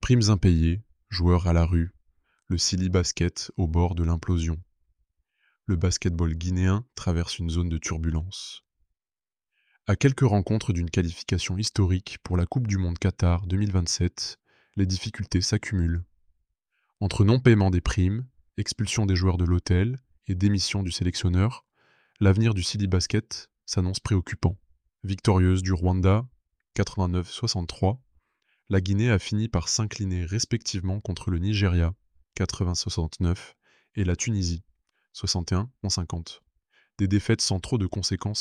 Primes impayées, joueurs à la rue, le Silly Basket au bord de l'implosion. Le basket-ball guinéen traverse une zone de turbulence. À quelques rencontres d'une qualification historique pour la Coupe du Monde Qatar 2027, les difficultés s'accumulent. Entre non-paiement des primes, expulsion des joueurs de l'hôtel et démission du sélectionneur, l'avenir du Silly Basket s'annonce préoccupant. Victorieuse du Rwanda, 89-63, la Guinée a fini par s'incliner respectivement contre le Nigeria, 80-69, et la Tunisie, 61-50. Des défaites sans trop de conséquences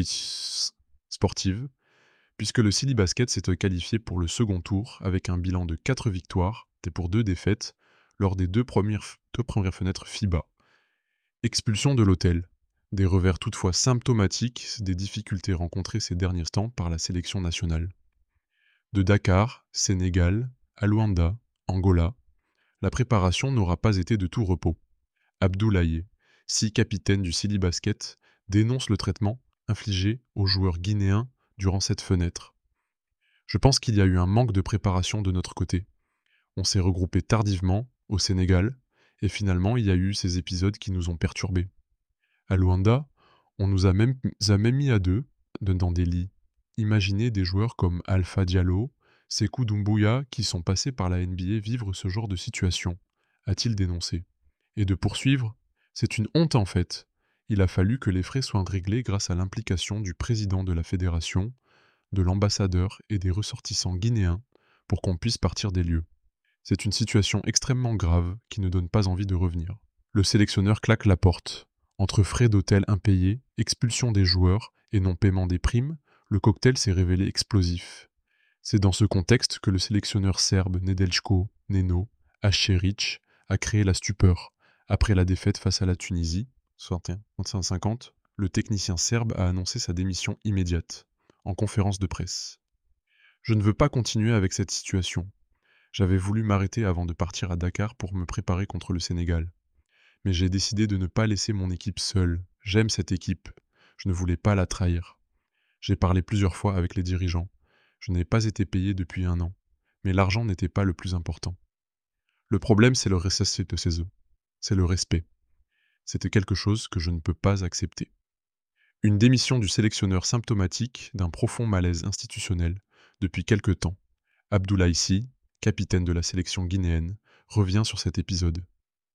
sportives, puisque le Silly Basket s'est qualifié pour le second tour avec un bilan de 4 victoires et pour 2 défaites lors des deux premières fenêtres FIBA. Expulsion de l'hôtel. Des revers toutefois symptomatiques des difficultés rencontrées ces derniers temps par la sélection nationale. De Dakar, Sénégal, à Luanda, Angola, la préparation n'aura pas été de tout repos. Abdoulaye, 6 capitaine du Silly Basket, dénonce le traitement infligé aux joueurs guinéens durant cette fenêtre. Je pense qu'il y a eu un manque de préparation de notre côté. On s'est regroupé tardivement, au Sénégal, et finalement il y a eu ces épisodes qui nous ont perturbés. À Luanda, on nous a même mis à deux, dans des lits. Imaginez des joueurs comme Alpha Diallo, Sékou Doumbouya qui sont passés par la NBA vivre ce genre de situation, a-t-il dénoncé. Et de poursuivre, c'est une honte en fait. Il a fallu que les frais soient réglés grâce à l'implication du président de la fédération, de l'ambassadeur et des ressortissants guinéens pour qu'on puisse partir des lieux. C'est une situation extrêmement grave qui ne donne pas envie de revenir. Le sélectionneur claque la porte. Entre frais d'hôtel impayés, expulsion des joueurs et non-paiement des primes, le cocktail s'est révélé explosif. C'est dans ce contexte que le sélectionneur serbe Nedeljko Neno Acheric a créé la stupeur. Après la défaite face à la Tunisie, 61-50, le technicien serbe a annoncé sa démission immédiate, en conférence de presse. Je ne veux pas continuer avec cette situation. J'avais voulu m'arrêter avant de partir à Dakar pour me préparer contre le Sénégal. Mais j'ai décidé de ne pas laisser mon équipe seule. J'aime cette équipe. Je ne voulais pas la trahir. J'ai parlé plusieurs fois avec les dirigeants. Je n'ai pas été payé depuis 1 an. Mais l'argent n'était pas le plus important. Le problème, c'est le respect de ces œufs. C'est le respect. C'était quelque chose que je ne peux pas accepter. Une démission du sélectionneur symptomatique d'un profond malaise institutionnel depuis quelque temps. Abdoulaye Sy, capitaine de la sélection guinéenne, revient sur cet épisode.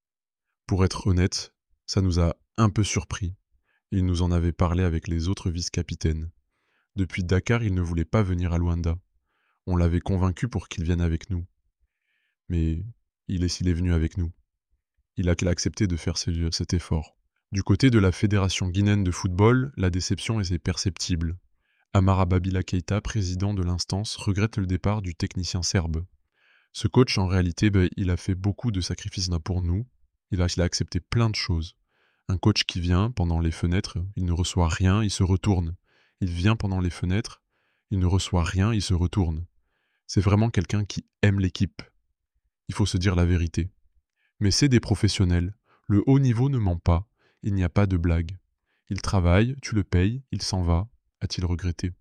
Pour être honnête, ça nous a un peu surpris. Il nous en avait parlé avec les autres vice-capitaines. Depuis Dakar, il ne voulait pas venir à Luanda. On l'avait convaincu pour qu'il vienne avec nous. Mais il est venu avec nous. Il a accepté de faire cet effort. Du côté de la Fédération guinéenne de football, la déception est perceptible. Amara Babila Keïta, président de l'instance, regrette le départ du technicien serbe. Ce coach, en réalité, il a fait beaucoup de sacrifices pour nous. Il a accepté plein de choses. Un coach qui vient pendant les fenêtres, il ne reçoit rien, il se retourne. Il vient pendant les fenêtres, il ne reçoit rien, il se retourne. C'est vraiment quelqu'un qui aime l'équipe. Il faut se dire la vérité. Mais c'est des professionnels. Le haut niveau ne ment pas. Il n'y a pas de blague. Il travaille, tu le payes, il s'en va, a-t-il regretté.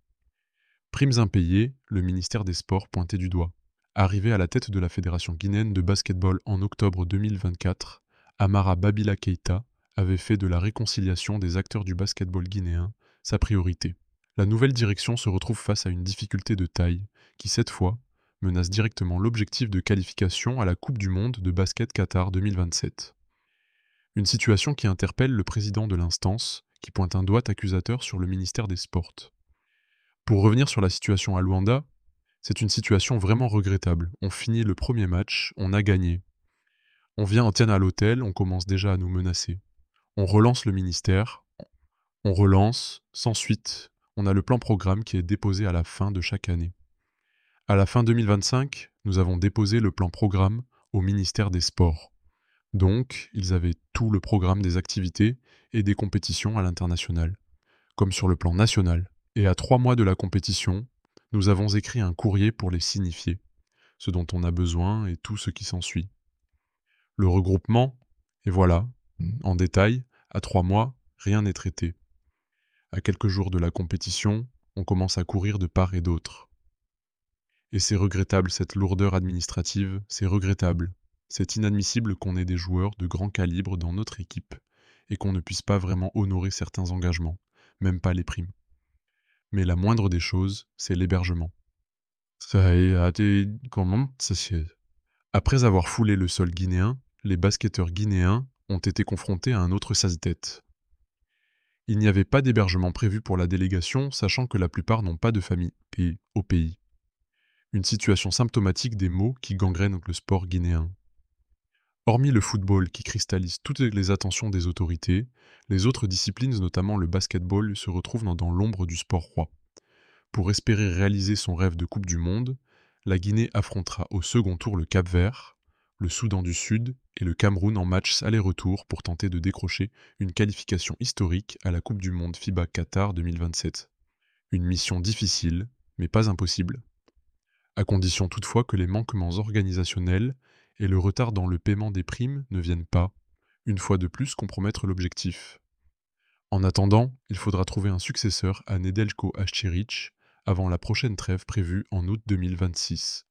Primes impayées, le ministère des Sports pointait du doigt. Arrivé à la tête de la Fédération guinéenne de basketball en octobre 2024, Amara Babila Keïta avait fait de la réconciliation des acteurs du basketball guinéen sa priorité. La nouvelle direction se retrouve face à une difficulté de taille qui, cette fois, menace directement l'objectif de qualification à la Coupe du Monde de basket Qatar 2027. Une situation qui interpelle le président de l'instance, qui pointe un doigt accusateur sur le ministère des Sports. Pour revenir sur la situation à Luanda, c'est une situation vraiment regrettable. On finit le premier match, on a gagné. On vient en tienne à l'hôtel, on commence déjà à nous menacer. On relance le ministère, on relance, sans suite. On a le plan programme qui est déposé à la fin de chaque année. À la fin 2025, nous avons déposé le plan programme au ministère des Sports. Donc, ils avaient tout le programme des activités et des compétitions à l'international, comme sur le plan national. Et à 3 mois de la compétition, nous avons écrit un courrier pour les signifier, ce dont on a besoin et tout ce qui s'ensuit. Le regroupement, et voilà, en détail, à 3 mois, rien n'est traité. À quelques jours de la compétition, on commence à courir de part et d'autre. Et c'est regrettable cette lourdeur administrative, c'est regrettable. C'est inadmissible qu'on ait des joueurs de grand calibre dans notre équipe et qu'on ne puisse pas vraiment honorer certains engagements, même pas les primes. Mais la moindre des choses, c'est l'hébergement. Comment ça c'est- Après avoir foulé le sol guinéen, les basketteurs guinéens ont été confrontés à un autre sas-tête. Il n'y avait pas d'hébergement prévu pour la délégation, sachant que la plupart n'ont pas de famille au pays. Une situation symptomatique des maux qui gangrènent le sport guinéen. Hormis le football qui cristallise toutes les attentions des autorités, les autres disciplines, notamment le basketball, se retrouvent dans l'ombre du sport roi. Pour espérer réaliser son rêve de Coupe du Monde, la Guinée affrontera au second tour le Cap-Vert, le Soudan du Sud et le Cameroun en matchs aller-retour pour tenter de décrocher une qualification historique à la Coupe du Monde FIBA Qatar 2027. Une mission difficile, mais pas impossible, à condition toutefois que les manquements organisationnels et le retard dans le paiement des primes ne viennent pas, une fois de plus, compromettre l'objectif. En attendant, il faudra trouver un successeur à Nedeljko Ashcherić avant la prochaine trêve prévue en août 2026.